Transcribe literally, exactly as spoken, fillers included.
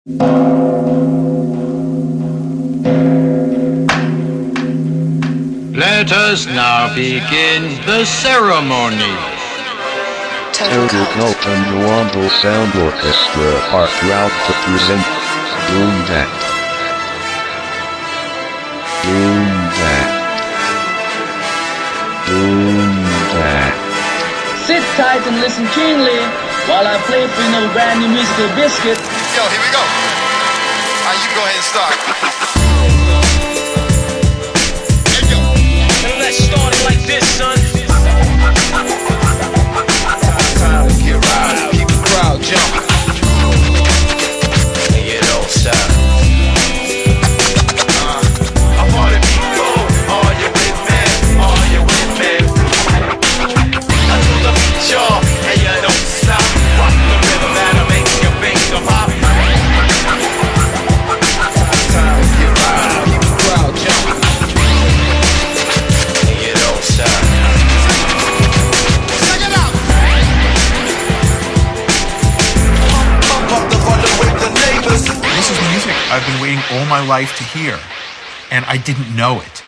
Let us now begin the ceremony. Elder Cult and Rwanda Sound Orchestra are proud to present Doom That. Doom That. Doom That. Sit tight and listen keenly while I play for you another brand new musical biscuit. Yo, here we go. All right, you go ahead and start. Hey, yo. And let's start it like this, son. Time to get riled, keep the crowd jumping. And you don't stop. Uh, I wanna be cool. Are you with me? Are you with me? I do the beat, y'all, and you don't stop. Rock the rhythm that'll make your finger pop. Time to get riled, keep the crowd jumping. And you don't stop. Check it out. Pump up the volume with the neighbors. This is music I've been waiting all my life to hear, and I didn't know it.